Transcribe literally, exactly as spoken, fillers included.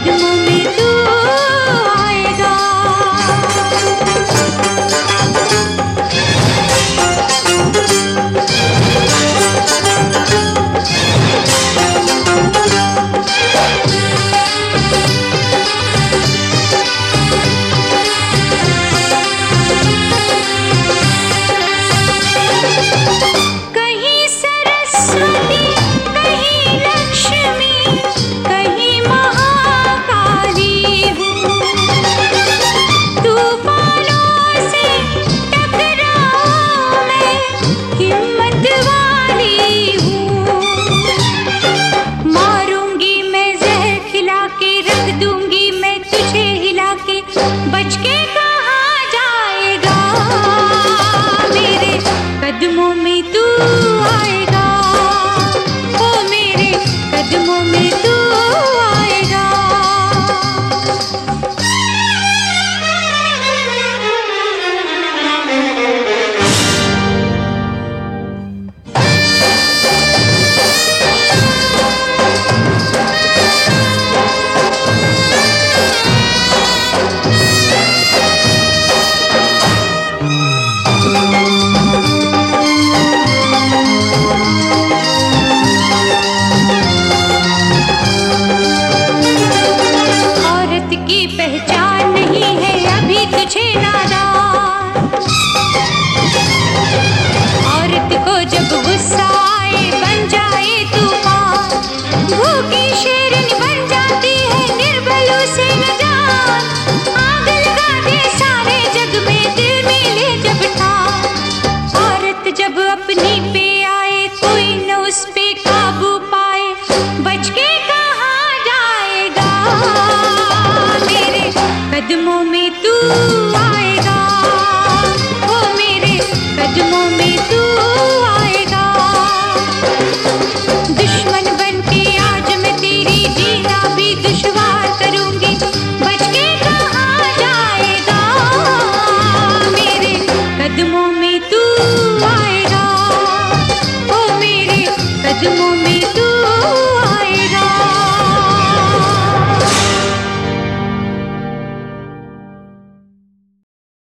कदमों में तू आएगा। कहीं सरस्वती, कहीं लक्ष्मी, कहीं महाकाली हूँ। तूफानों से टकराऊं मैं, हिम्मत वाली हूँ। मारूंगी मैं जहर खिला के, रख दूंगी मैं तुझे हिला के, बच के कहाँ जाएगा। मेरे कदमों में तू आएगा, ओ मेरे कदमों में तू आएगा। औरत की पहचान नहीं है अभी तुझे नादान। औरत को जब गुस्सा आए बन जाए तूफान, भूखी शेरनी बन जाती है निर्बलों से न जान। आग लगा दे सारे जग में, दिल में ले जब ठान। औरत जब अपनी पे आए कोई न उस पे काबू पाए, बच के कहाँ जाएगा। मेरे कदमों में तू आएगा, ओ मेरे कदमों में तू आएगा। दुश्मन बन के आज मैं तेरी जीना भी दुश्वार करूंगी।